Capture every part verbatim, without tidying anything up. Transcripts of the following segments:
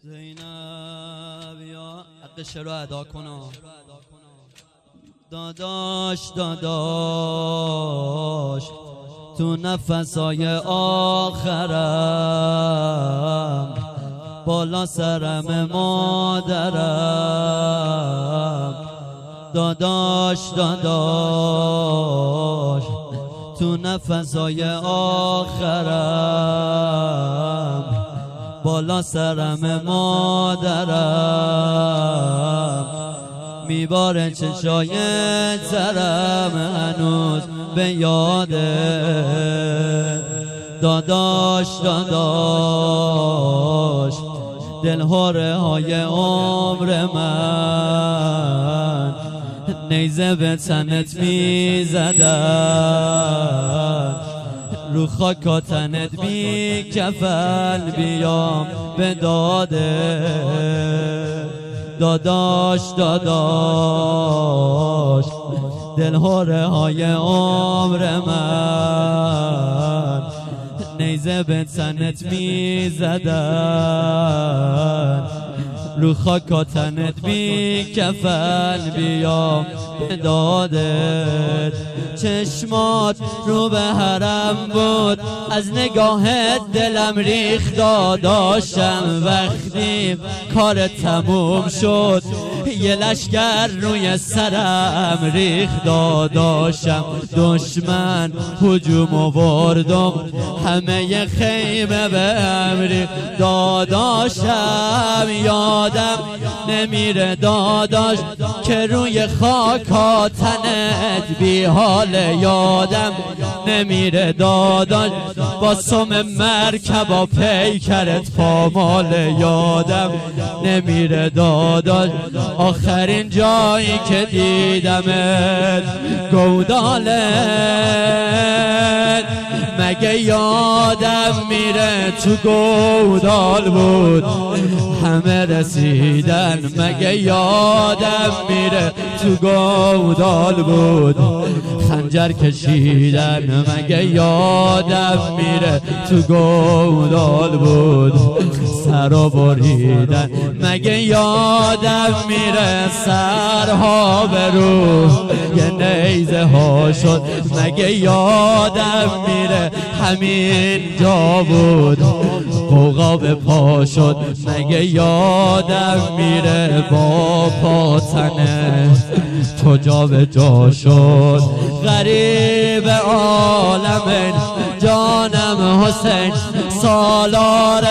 زینب یا حقش رو ادا کنا. داداش داداش تو نفسای آخرم بالا سرم مادرم. داداش داداش تو نفسای آخرم بالا سرم مادرم. میباره چشای ترم هنوز به یاده. داداش داداش دلهوره های عمر من نیزه به تنت میزدن. رو خاکا تنت بی کفن بیام به داده. داداش داداش دلهوره های عمر من نیزه به تنت میزدن. رو خاکا تنت بی کفن بیام به دادت. چشمات رو به حرم بود از نگاهت دلم ریخت. داداشم وقتی کار تموم شد یه لشگر روی سرم ریخت. داداشم دشمن هجوم آوردم همه خیمه بهم ریخت. داداشم یادم نمیره داداش که روی خاکا تنت بی حال. یادم نمیره داداش با سم مرکبا پیکرت پامال. یادم نمیره داداش آخرین جایی که دیدمت گودالت. مگه یادم میره تو گودال بود همه رسیدن. مگه یادم میره تو گودال بود خنجر کشیدن. مگه یادم میره تو گودال بود سرا بریدن. مگه یادم میره سرها به رو یه نیزه ها شد. مگه یادم میره همین جا بود قوقا به پا شد. مگه یادم میره با پاتنه تو جا به جا شد. غریب عالم جانم حسین سالار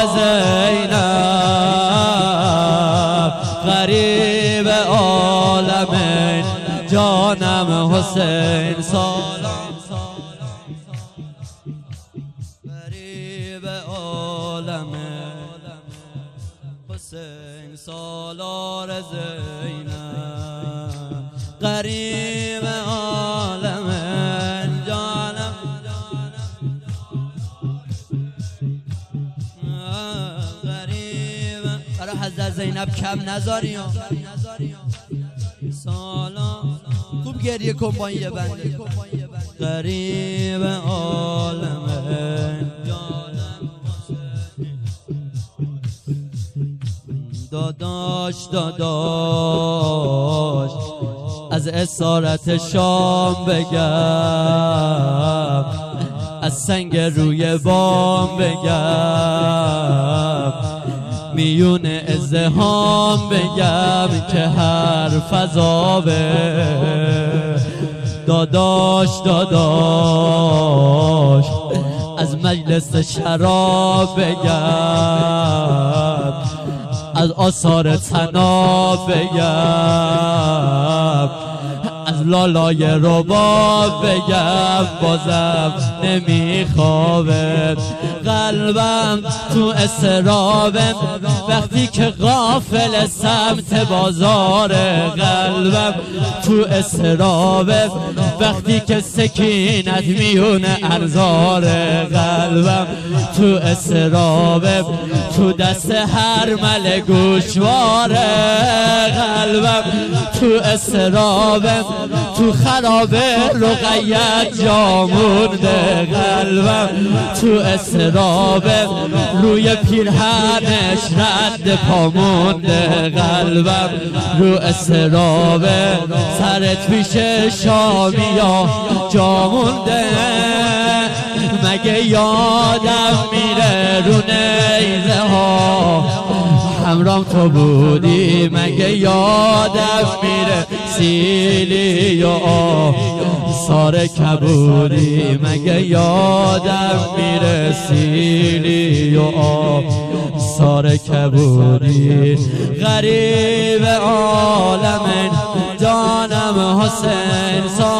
زینب. غریب عالم جانم حسین سالار. غریب عالم حسین سالار زینب. غریب عالم جانم غریب. برای حضرت زینب کم نذاری سالار. خوب گریه کن با این یه بنده. غریب عالم جانم داداش داداش از اسارت شام بگم از سنگ روی بام بگم میون ازدحام بگم که حرف عذابه. داداش داداش از مجلس شراب بگم از آثار طناب بگم از لالای رباب بگم بازم نمیخوابه. قلبم تو اضطرابه وقتی که غافل سمت بازاره. قلبم تو اضطرابه وقتی که سکینت میون ارزاره. قلبم تو اضطرابه تو دست هر مل گوشواره. قلبم تو اضطرابه تو خرابه رقیت جامون مونده قلبم تو استرابه، روی پیرهنش رد پا مونده قلبم رو استرابه، سرت پیش شامیا جا مونده، مگه یادم میره رو نیزه ها همرام تو بودی، مگه یادم میره سیلی و سار کبودی، مگه یادم میره سیلی و سار کبودی. غریب عالم دانم حسین